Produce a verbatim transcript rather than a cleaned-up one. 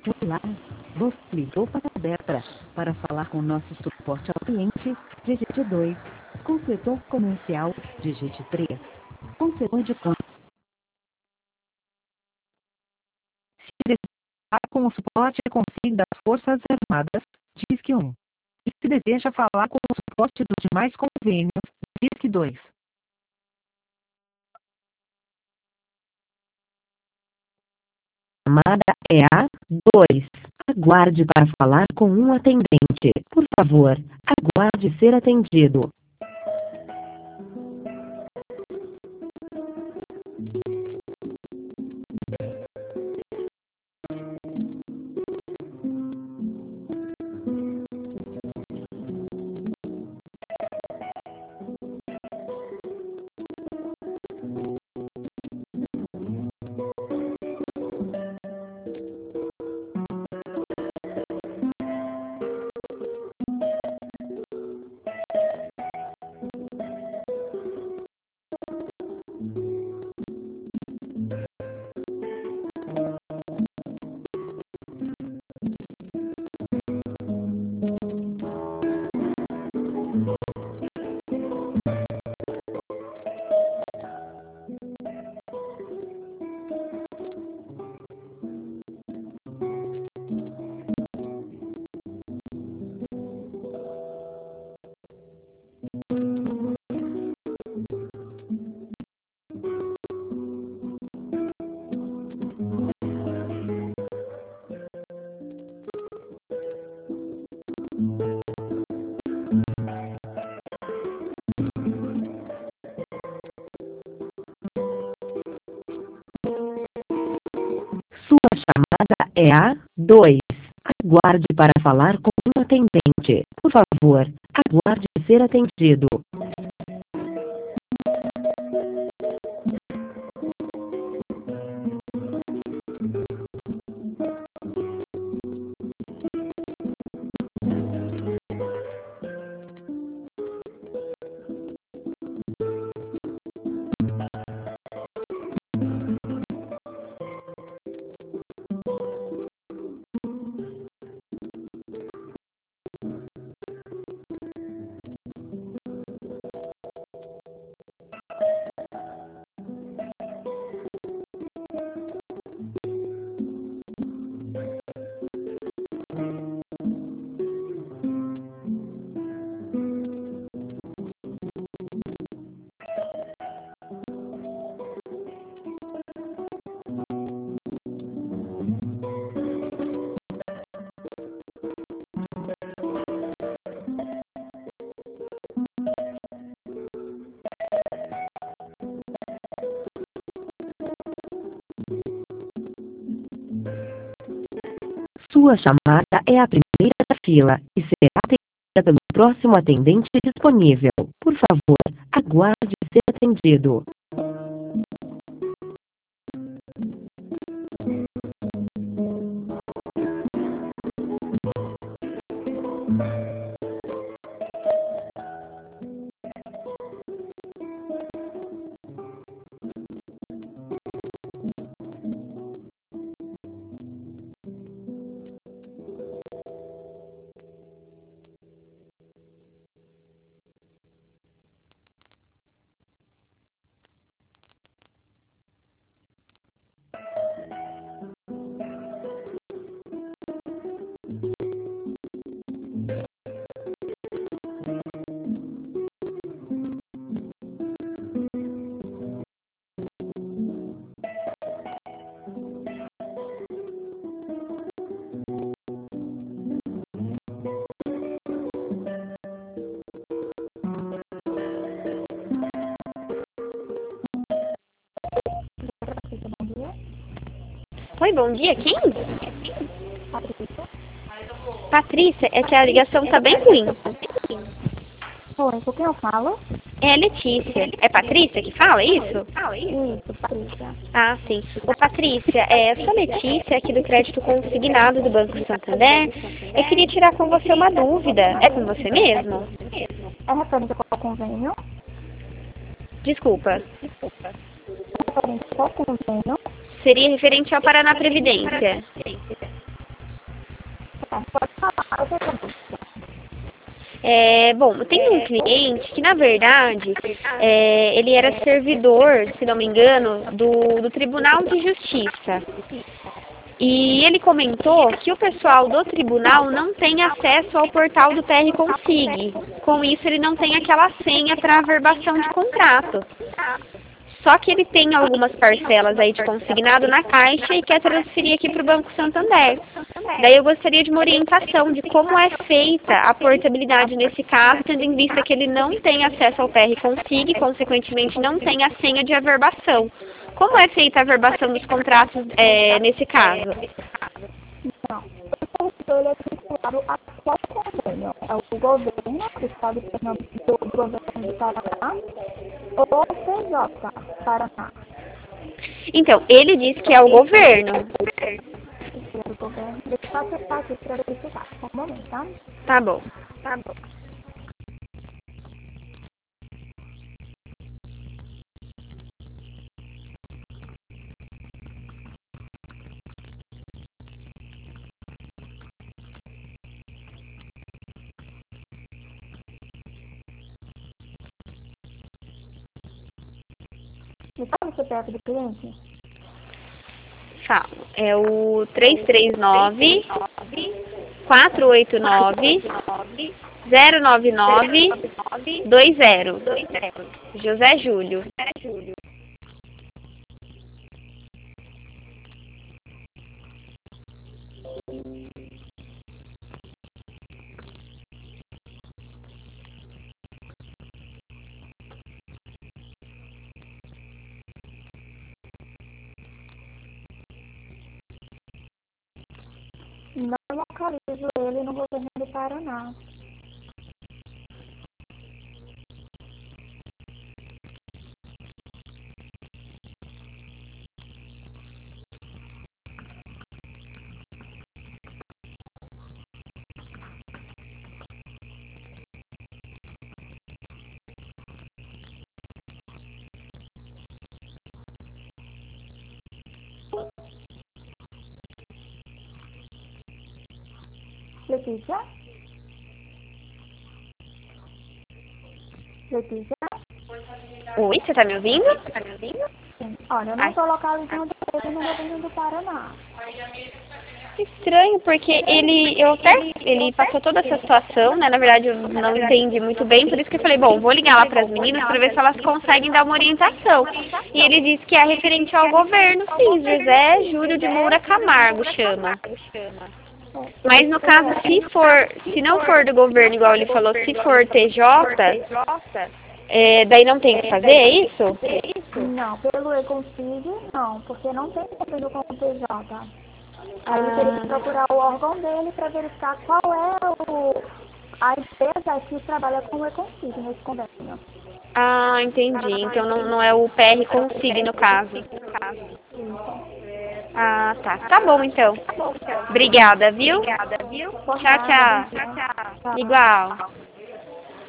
Olá, você ligou para a Detra. Para falar com nosso suporte ao cliente, digite dois. Com o setor comercial, digite três. Com o setor de compras, Se desejar com o suporte e conselho das Forças Armadas, disque um. E se deseja falar com o suporte dos demais convênios, disque dois. Chamada é a dois. Aguarde para falar com um atendente. Por favor, aguarde ser atendido. Sua chamada é a dois. Aguarde para falar com um atendente. Por favor, aguarde ser atendido. Sua chamada é a primeira da fila e será atendida pelo próximo atendente disponível. Por favor, aguarde ser atendido. Oi, bom dia, quem? Patrícia, é que a ligação tá bem ruim. Oi, com quem eu falo? É a Letícia. É Patrícia que fala isso? Isso, Patrícia. Ah, sim. Ô, Patrícia, é, eu sou a Letícia aqui do Crédito Consignado do Banco Santander. Eu queria tirar com você uma dúvida. É com você mesmo? É referente a qual convênio? Desculpa. É referente a qual convênio? Seria referente ao Paraná Previdência. pode falar, eu sei como. É, bom, tem um cliente que, na verdade, é, ele era servidor, se não me engano, do, do Tribunal de Justiça. E ele comentou que o pessoal do tribunal não tem acesso ao portal do P R Consig. Com isso, ele não tem aquela senha para averbação de contrato. Só que ele tem algumas parcelas aí de consignado na Caixa e quer transferir aqui para o Banco Santander. Daí eu gostaria de uma orientação de como é feita a portabilidade nesse caso, tendo em vista que ele não tem acesso ao P R Consig e, consequentemente, não tem a senha de averbação. Como é feita a averbação dos contratos é, nesse caso? Então, o servidor ele é vinculado a qual convênio? É o governo do Estado de Pernambuco, do governo do Paraná, ou o P J Paraná? Então, ele diz que é o governo. O governo, deixa eu acessar aqui para verificar. Só um momento, tá? Tá bom. Tá bom. Me fala o C P F do cliente? Falo. É o três três nove, quatro oito nove, zero nove nove, dois zero. José Júlio. Não localizo ele no governo do Paraná. Letícia? Letícia? Oi, você tá me ouvindo? Sim. Olha, eu não estou localizando ele no governo do Paraná. Estranho, porque ele, eu até, ele passou toda essa situação, né? Na verdade, eu não entendi muito bem, por isso que eu falei, bom, vou ligar lá para as meninas para ver se elas conseguem dar uma orientação. E ele disse que é referente ao governo, sim, José Júlio de Moura Camargo chama. Mas no caso, se for, se não for do governo, igual ele falou, se for T J, é, daí não tem o que fazer, é isso? Não, pelo E-Consig, não, porque não tem convênio com o P J. Aí eu teria que procurar o órgão dele para verificar qual é o, a empresa que trabalha com o E-Consig nesse convênio. Ah, entendi. Então não, não é o P R Consig no caso. Ah, tá. Tá bom, então. Obrigada, viu? Tchau, tchau. Igual.